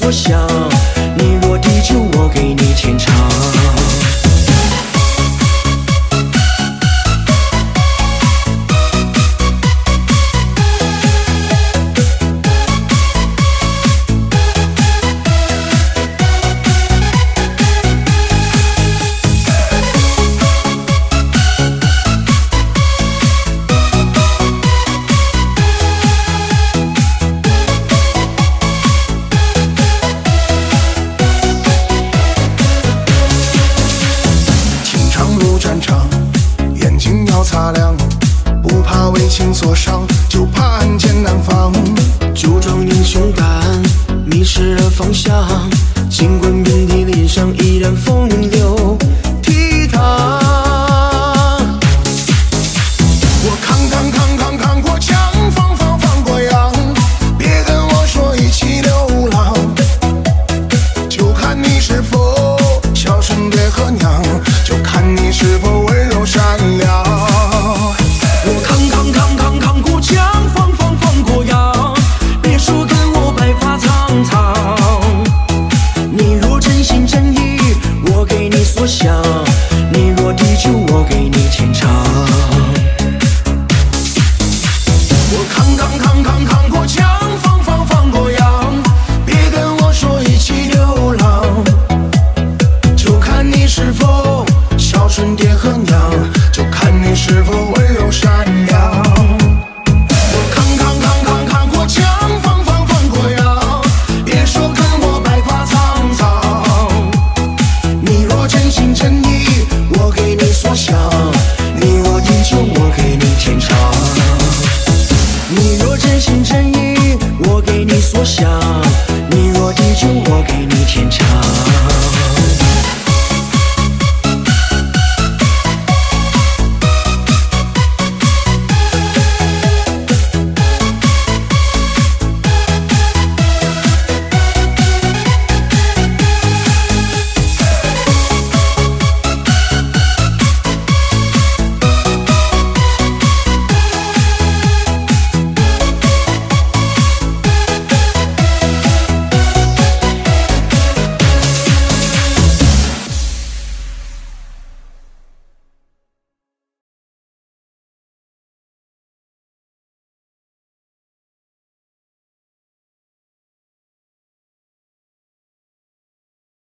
所想。你若地久，我给你天长。 眼睛要擦亮，不怕为情所伤，就怕暗箭难防。 茁壮英雄胆，迷失了方向，尽管遍体鳞伤，依然风流倜傥。 我扛过枪，放过羊，别跟我说一起流浪，就看你是否孝顺爹和娘，就看你是否温柔善良。 我扛过枪，放过羊，别说跟我白发苍苍。你若真心真意，我给你所想；你若地久，我给你天长。 我扛过枪，放过羊，别跟我说一起流浪，就看你是否孝顺爹和娘，就看你是否温柔善良。我扛过枪，放过羊，别说跟我白发苍苍。你若真心真意，我给你所想；你若地久，我给你天长。 你若真心真意，我给你所想；你若地久，我给你天长。